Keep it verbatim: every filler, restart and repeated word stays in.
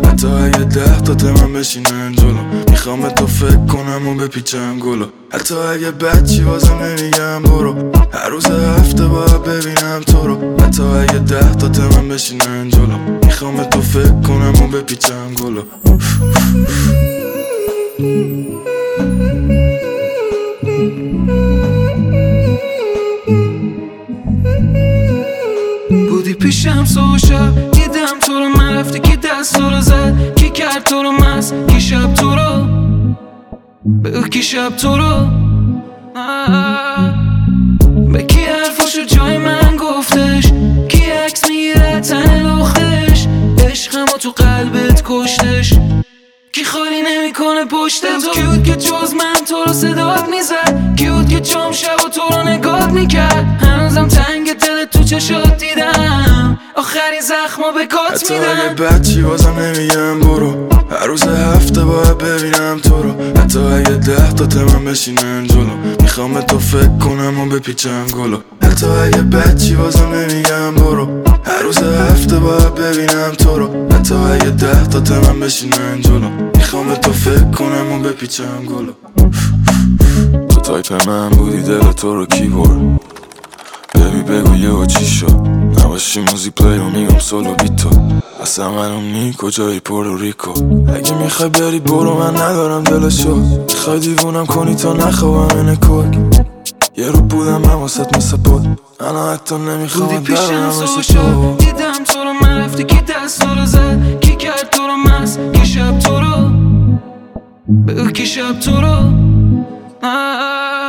حتی اگه ده تا تمام بشینن جلو میخوام تو فکر کنم و بپیچم گلو حتی اگه بچی واسه نمیگم برو هر روز هفته باید ببینم تو رو حتی اگه ده تا تمام بشینن جلو میخوام تو فکر کنم و بپیچم گلو بودی پیشم صبح شب دیدم تو رو من رفتی کی دست تو رو زد کی کرد تو رو مست کی شب تو رو بگو کی شب تو رو به کی حرفاشو جای من گفتش کی عکس میگیره تن لختش عشقمو تو قلبت کشتش کی خالی نمیکنه پشت تو کی بود که جز من تو رو صدات میزد کی بود که جام شب و تو رو نگات میکرد هنوزم تنگ دل تو چشات دیدم آخرین زخمو به کات میدم حتی اگه بچی بازم نمیگم برو هر روز هفته باید ببینم تو رو حتی اگه ده تا تمام بشینن جلو میخوام تو فکر کنم و بپیچم گلو حتی اگه بچی بازم نمیگم برو هر روز هفته باید ببینم تو رو حتی اگه ده تا تمام بشینن جلو میخوام تو فکر کنم و بپیچم گلو تو تایپ من بودی دل تو رو کی برد ببی بگو یه و چی شد نباشی موزی پلی و میگم سولو بی تو اصلا منو نی کجایی پورتوریکو اگه میخوای بری برو من ندارم دلشو میخوای دیوونم کنی تا نخوابم اینه کوک یه رو بودم من واسط مثل بود انا حتی نمیخوام بودی پیشم صبح شب دیدم تو رو من رفتی کی دست تو رو زد کی کرد تو رو مست کی شب تو رو بگو کی شب تو رو